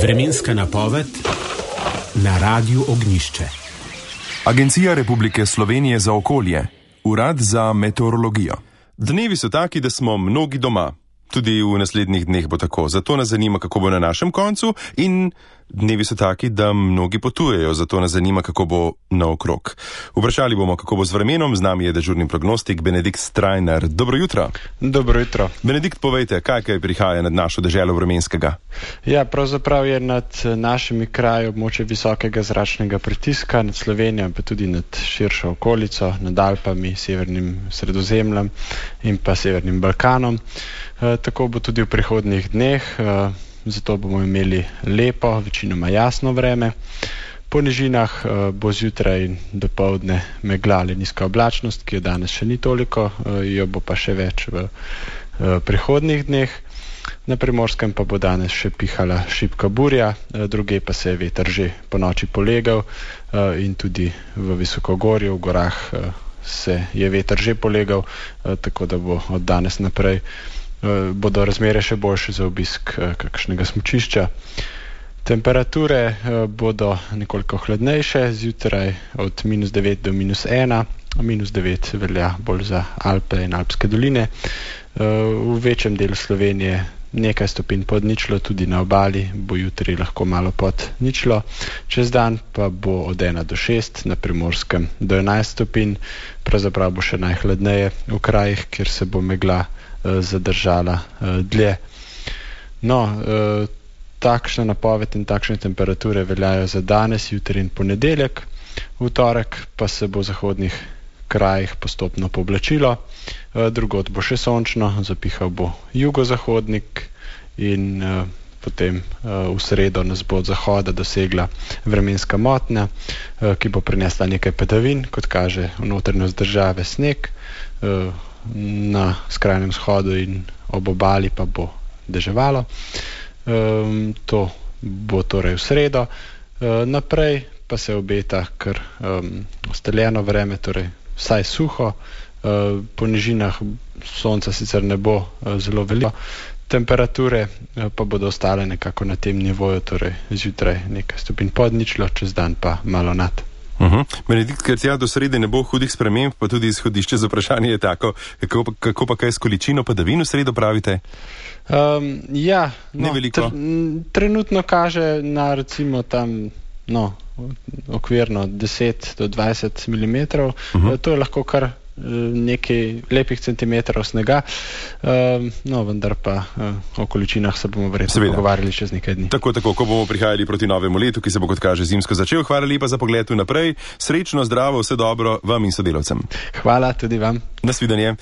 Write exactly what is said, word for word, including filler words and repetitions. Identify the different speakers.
Speaker 1: Vremenska napoved na Radiu Ognjišče.
Speaker 2: Agencija Republike Slovenije za okolje, Urad za meteorologijo.
Speaker 3: Dnevi so taki, da smo mnogi doma. Tudi v naslednjih dneh bo tako. Zato nas zanima, kako bo na našem koncu, in dnevi so taki, da mnogi potujejo. Zato nas zanima, kako bo naokrog. Vprašali bomo, kako bo z vremenom. Z nami je dežurni prognostik Benedikt Strajnar. Dobro jutro.
Speaker 4: Dobro jutro.
Speaker 3: Benedikt, povejte, kaj kaj prihaja nad našo deželo vremenskega?
Speaker 4: Ja, pravzaprav je nad našimi kraji območje visokega zračnega pritiska, nad Slovenijo, pa tudi nad širšo okolico, nad Alpami, severnim Sredozemljem in pa severnim Balkanom. E, tako bo tudi v prihodnjih dneh, e, zato bomo imeli lepo, večinoma jasno vreme. Po nižinah e, bo zjutraj in dopoldne megla ali nizka oblačnost, ki jo danes še ni toliko, e, jo bo pa še več v e, prihodnjih dneh. Na Primorskem pa bo danes še pihala šibka burja, e, druge pa se je veter že po noči polegal e, in tudi v Visokogorju, v gorah e, se je veter že polegal, e, tako da bo od danes naprej bodo razmere še boljše za obisk kakšnega smučišča. Temperature bodo nekoliko hladnejše, zjutraj od minus devet do minus ena, minus devet velja bolj za Alpe in Alpske doline. V večjem delu Slovenije nekaj stopinj pod ničlo, tudi na obali bo jutri lahko malo pod ničlo. Čez dan pa bo od ena do šest, na Primorskem do enajst stopinj, pravzaprav bo še najhladneje v krajih, kjer se bo megla zadržala dlje. No, takšna napoved in takšne temperature veljajo za danes, jutri in ponedeljek. V torek pa se bo v zahodnih krajih postopno pooblačilo, drugod bo še sončno, zapihal bo jugozahodnik in potem v sredo nas bo od zahoda dosegla vremenska motnja, ki bo prinesla nekaj padavin, kot kaže v notranjost države sneg, na skrajnem vzhodu in ob obali pa bo deževalo. Um, to bo torej v sredo. Uh, naprej pa se obeta kar um, ustaljeno vreme, torej vsaj suho. Uh, po nižinah sonca sicer ne bo uh, zelo veliko. Temperature uh, pa bodo ostale nekako na tem nivoju, torej zjutraj nekaj stopinj pod ničlo, čez dan pa malo nad.
Speaker 3: Uh-huh. Benedikt, ker tja do srede ne bo hudih sprememb, pa tudi izhodišče za vprašanje je tako, kako, kako pa kaj s količino padavin v sredo pravite?
Speaker 4: Um, ja, no,
Speaker 3: tr-
Speaker 4: trenutno kaže na recimo tam no, okvirno deset do dvajset milimetrov, uh-huh. To je lahko kar nekaj lepih centimetrov snega, um, no vendar pa uh, o količinah se bomo verjetno Seveda. pogovarjali čez nekaj dni.
Speaker 3: Tako, tako, ko bomo prihajali proti novemu letu, ki se bo, kot kaže, zimsko začel. Hvala lepa za pogled naprej. Srečno, zdravo, vse dobro vam in sodelavcem.
Speaker 4: Hvala tudi vam.
Speaker 3: Nasvidenje.